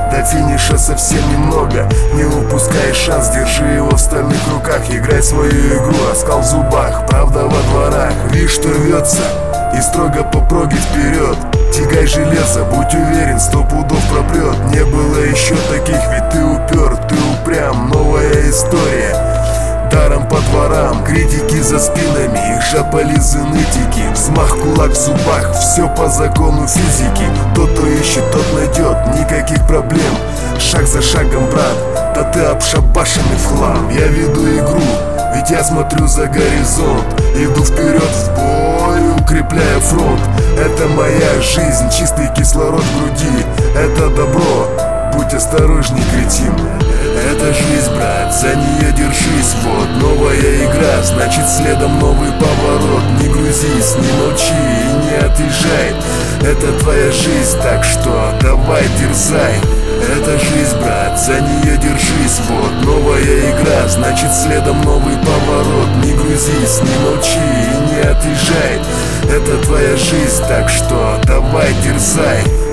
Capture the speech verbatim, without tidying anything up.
до финиша совсем немного. Не упускай шанс, держи его в стальных руках. Играй свою игру, оскал в зубах, правда во дворах. Видишь, что рвется, и строго по проге вперед. Тягай железо, будь уверен, сто пудов пропрет. Не было еще таких, ведь ты упер, ты упрям. Новая история, даром по дворам. Критики за спинами, их жапали нытики. Взмах кулак в зубах, все по закону физики. Тот, кто ищет, тот найдет, никаких проблем. Шаг за шагом, брат, да ты обшабашенный в хлам. Я веду игру, ведь я смотрю за горизонт. Иду вперед в бой, укрепляя фронт. Это моя жизнь, чистый кислород в груди. Это добро, будь осторожней, кретин. Это жизнь, брат, за нее держись. Вот новая игра, значит следом новый поворот. Не грузись, не молчи и не отъезжай. Это твоя жизнь, так что давай дерзай. Это жизнь, брат, за нее держись. Вот новая игра, значит следом новый поворот. Не грузись, не молчи и не отъезжай. Это твоя жизнь, так что давай дерзай.